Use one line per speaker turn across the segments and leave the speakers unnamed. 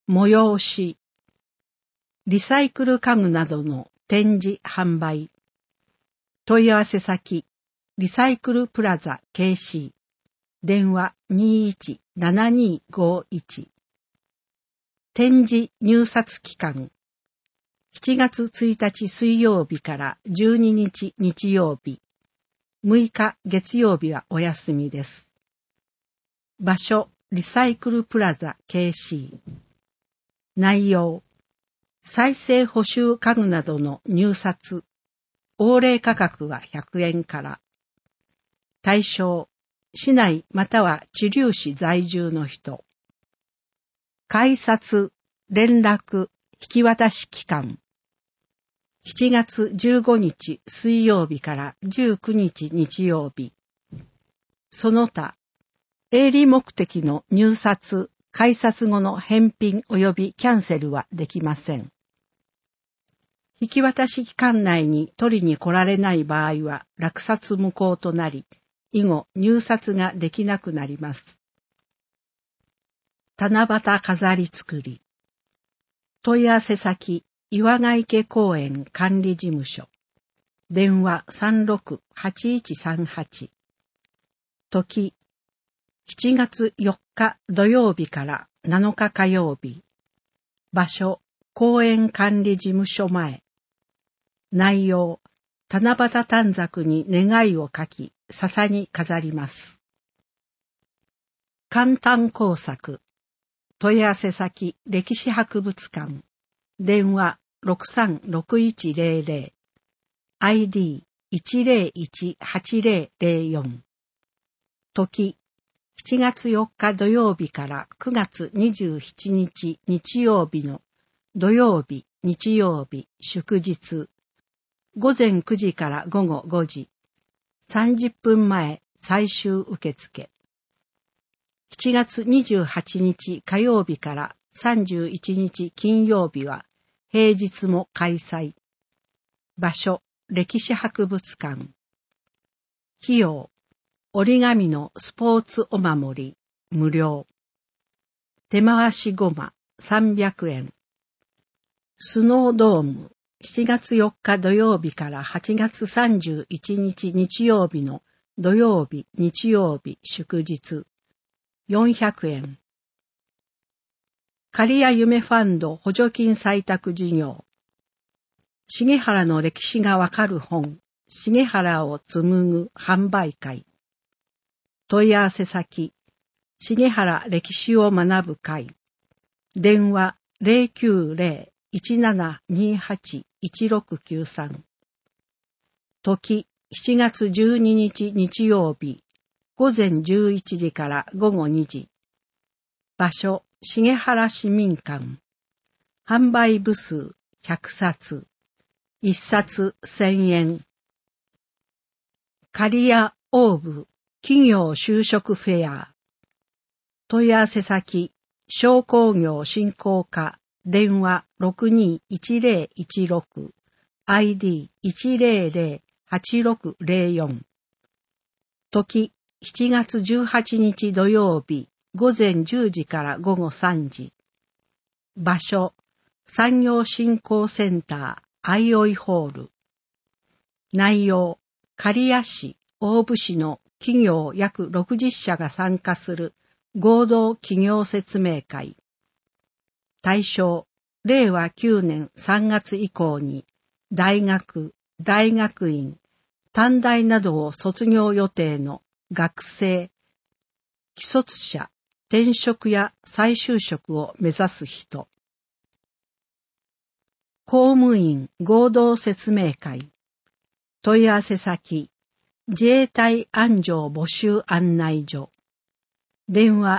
催し、リサイクル家具などの展示販売、問い合わせ先、リサイクルプラザ KC、電話21-7251、展示入札期間、7月1日水曜日から12日日曜日、6日月曜日はお休みです。場所、リサイクルプラザ KC。内容、再生補修家具などの入札、応例価格は100円から。対象、市内または知立市在住の人。改札、連絡、引き渡し期間。7月15日水曜日から19日日曜日。その他、営利目的の入札、改札後の返品及びキャンセルはできません。引き渡し期間内に取りに来られない場合は落札無効となり、以後入札ができなくなります。七夕飾り作り。問い合わせ先、岩ヶ池公園管理事務所。電話368138。時、7月4日土曜日から7日火曜日。場所、公園管理事務所前。内容、七夕短冊に願いを書き、笹に飾ります。簡単工作。問い合わせ先、歴史博物館。電話636100。ID 1018004。時、7月4日土曜日から9月27日日曜日の土曜日、日曜日、祝日。午前9時から午後5時。30分前最終受付。7月28日火曜日から31日金曜日は平日も開催。場所、歴史博物館。費用、折り紙のスポーツお守り、無料。手回しごま、300円。スノードーム、7月4日土曜日から8月31日日曜日の土曜日、日曜日、祝日。400円。刈谷夢ファンド補助金採択事業。重原の歴史がわかる本、重原を紡ぐ販売会。問い合わせ先、重原歴史を学ぶ会。電話090-1728-1693。時、7月12日日曜日。午前11時から午後2時。場所、重原市民館。販売部数100冊。1冊1000円。刈谷オーブ企業就職フェア。問い合わせ先、商工業振興課。電話621016。ID 1008604。時、7月18日土曜日、午前10時から午後3時。場所、産業振興センター、あいおいホール。内容、刈谷市、大府市の企業約60社が参加する合同企業説明会。対象、令和9年3月以降に、大学、大学院、短大などを卒業予定の学生、既卒者、転職や再就職を目指す人。公務員合同説明会。問い合わせ先、自衛隊安城募集案内所。電話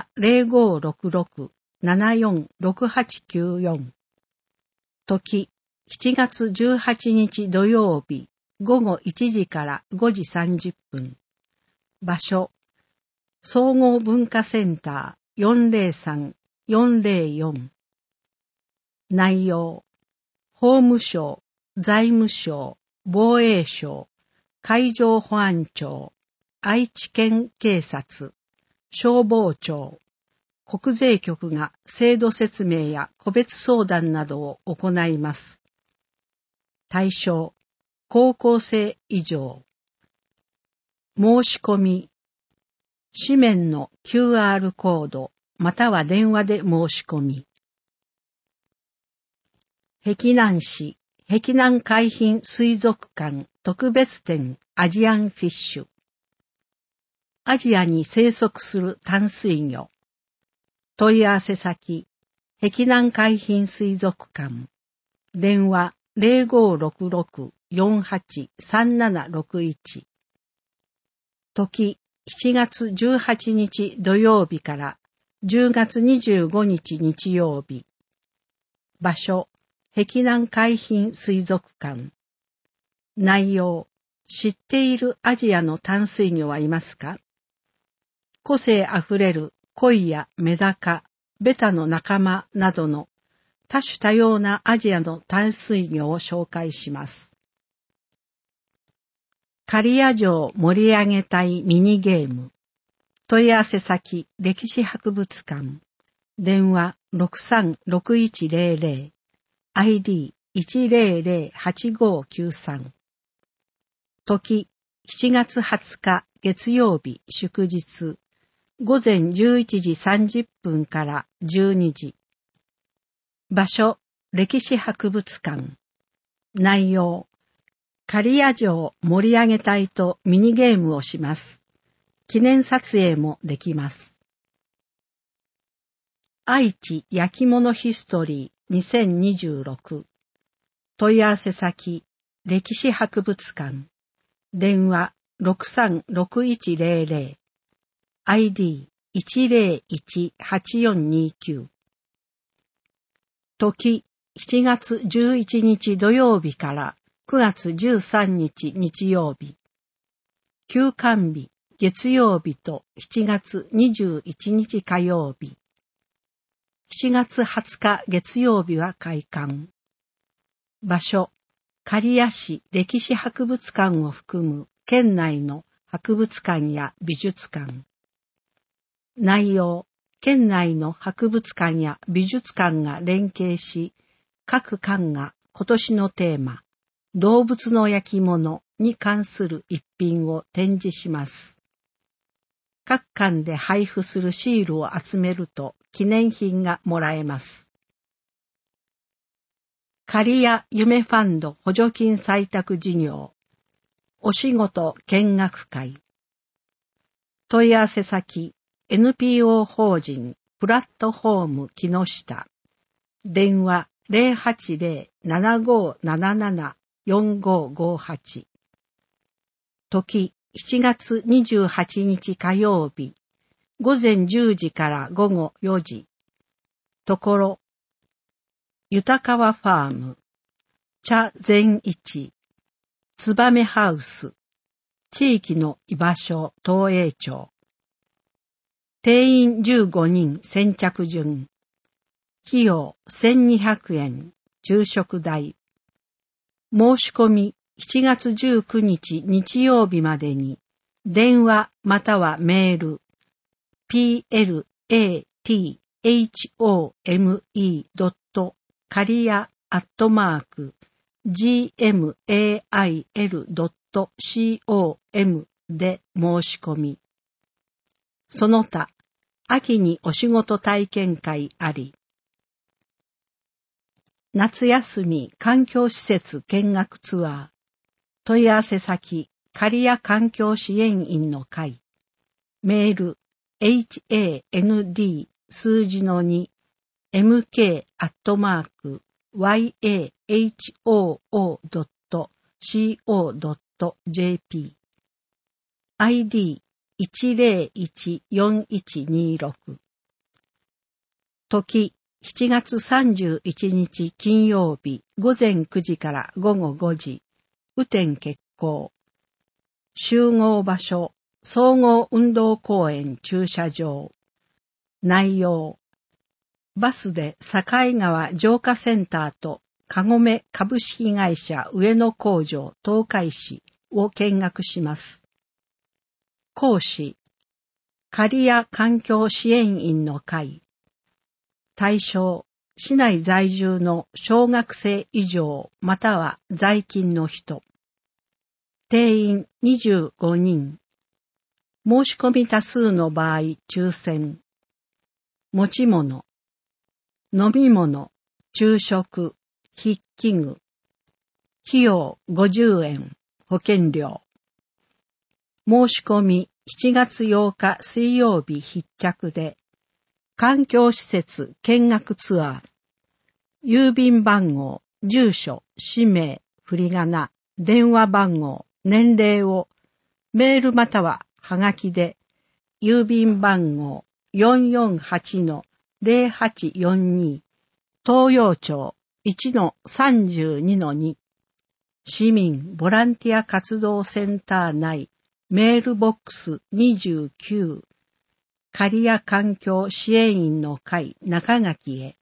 0566-746894。時、7月18日土曜日、午後1時から5時30分。場所、総合文化センター403-404。内容、法務省、財務省、防衛省、海上保安庁、愛知県警察、消防庁、 国税局が制度説明や個別相談などを行います。対象、高校生以上。申し込み、紙面の QR コードまたは電話で申し込み。碧南市碧南海浜水族館特別展アジアンフィッシュ。アジアに生息する淡水魚。問い合わせ先、碧南海浜水族館。電話0566-483761。時、7月18日土曜日から10月25日日曜日。場所、碧南海浜水族館。内容、知っているアジアの淡水魚はいますか？個性あふれる鯉やメダカ、ベタの仲間などの多種多様なアジアの淡水魚を紹介します。刈谷城盛り上げたいミニゲーム。問い合わせ先、歴史博物館。電話636100。ID 1008593。時、7月20日月曜日祝日。午前11時30分から12時。場所、歴史博物館。内容、刈谷城を盛り上げたいとミニゲームをします。記念撮影もできます。愛知焼き物ヒストリー2026。問い合わせ先、歴史博物館。電話636100。ID 1018429。時、7月11日土曜日から9月13日日曜日。休館日、月曜日と7月21日火曜日。7月20日月曜日は開館。場所、刈谷市歴史博物館を含む県内の博物館や美術館。内容、県内の博物館や美術館が連携し、各館が今年のテーマ、動物の焼き物に関する一品を展示します。各館で配布するシールを集めると記念品がもらえます。刈谷夢ファンド補助金採択事業。お仕事見学会。問い合わせ先、NPO 法人プラットフォーム木下。電話080-7577-4558。時、7月28日火曜日。午前10時から午後4時。ところ、豊川ファーム、茶善一、つばめハウス、地域の居場所東栄町。定員15人先着順。費用1200円、昼食代。申し込み7月19日日曜日までに、電話またはメール、plateachi@gmail.com で申し込み。その他、秋にお仕事体験会あり。夏休み環境施設見学ツアー。問い合わせ先、刈谷環境支援員の会。メール、HAND 数字の2、mk@yahoo.co.jp。ID 1014126。時、7月31日金曜日午前9時から午後5時。雨天決行。集合場所、総合運動公園駐車場。内容。バスで境川浄化センターとかごめ株式会社上野工場東海市を見学します。講師、 刈谷環境支援員の会。対象、市内在住の小学生以上または在勤の人。定員25人。申し込み多数の場合抽選。持ち物、飲み物、昼食、筆記具。費用50円、保険料。申し込み7月8日水曜日必着で、環境施設見学ツアー、郵便番号、住所、氏名、振り仮名、電話番号、年齢をメールまたははがきで、郵便番号 448-0842 東洋町 1-32-2 市民ボランティア活動センター内メールボックス29刈谷環境支援員の会中垣へ。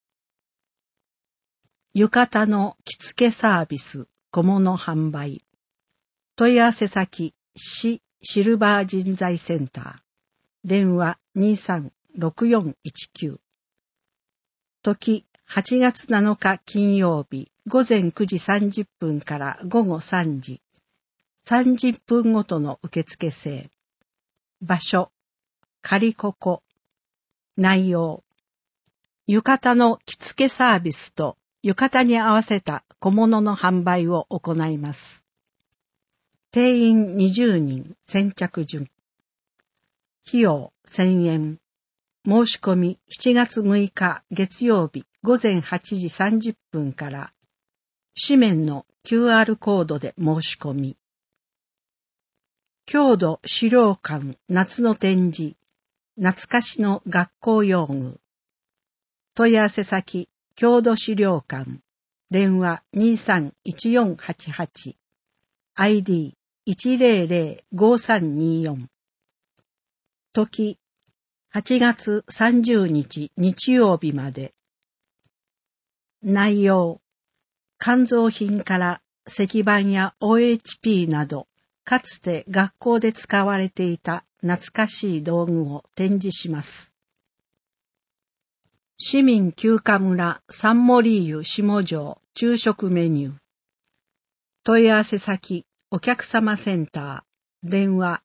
浴衣の着付けサービス小物販売。問い合わせ先市シルバー人材センター。電話236419。時8月7日金曜日午前9時30分から午後3時。30分ごとの受付制。場所、仮ここ。内容、浴衣の着付けサービスと浴衣に合わせた小物の販売を行います。定員20人、先着順。費用1000円。申し込み7月6日月曜日午前8時30分から紙面の QR コードで申し込み。郷土資料館夏の展示、懐かしの学校用具。問い合わせ先、郷土資料館。電話231488。ID 1005324。時、8月30日日曜日まで。内容、肝臓品から石板や OHP など、かつて学校で使われていた懐かしい道具を展示します。市民休暇村サンモリーユ下城昼食メニュー。問い合わせ先、お客様センター。電話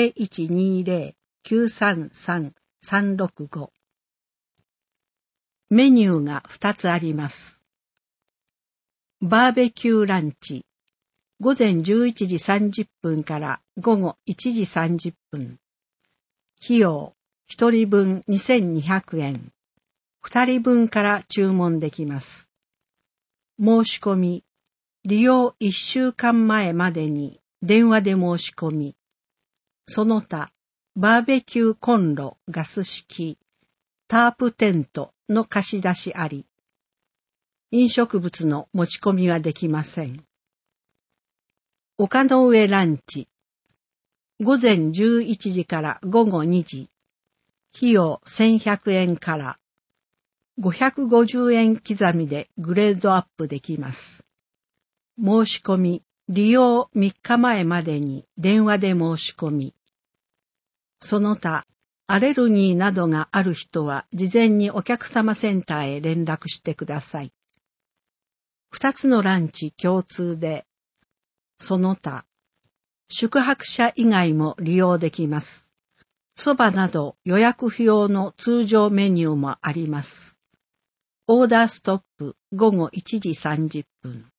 0120-933-365。メニューが2つあります。バーベキューランチ。午前11時30分から午後1時30分。費用、1人分2200円。2人分から注文できます。申し込み、利用1週間前までに電話で申し込み、その他、バーベキューコンロ、ガス式、タープテントの貸し出しあり、飲食物の持ち込みはできません。丘の上ランチ。午前11時から午後2時。費用1100円から550円刻みでグレードアップできます。申し込み、利用3日前までに電話で申し込み。その他、アレルギーなどがある人は事前にお客様センターへ連絡してください。2つのランチ共通で、その他、宿泊者以外も利用できます。そばなど予約不要の通常メニューもあります。オーダーストップ午後1時30分。